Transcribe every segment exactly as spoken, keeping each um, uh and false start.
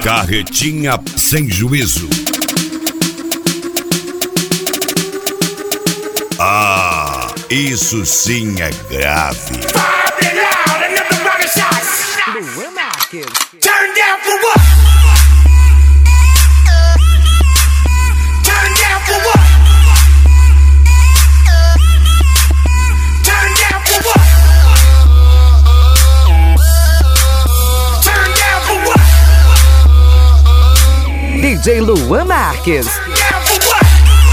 Carretinha sem juízo. Ah, isso sim é grave. Turn down for what? Turn down for what? Turn down for what? Turn down for what? D J Luan Marques. Down for what?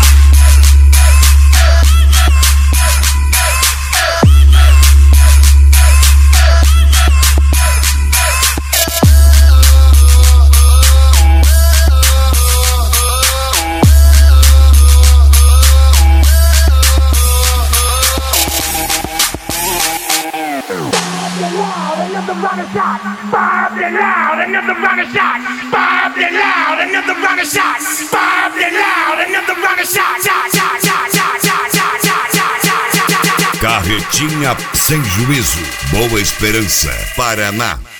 Another rocket shot, five it loud, another rocket shot, five it loud, another rocket shot, five it loud, another rocket shot, shot, shot, shot, shot, shot, shot, shot, shot, shot, shot. Carretinha sem juízo. Boa Esperança, Paraná.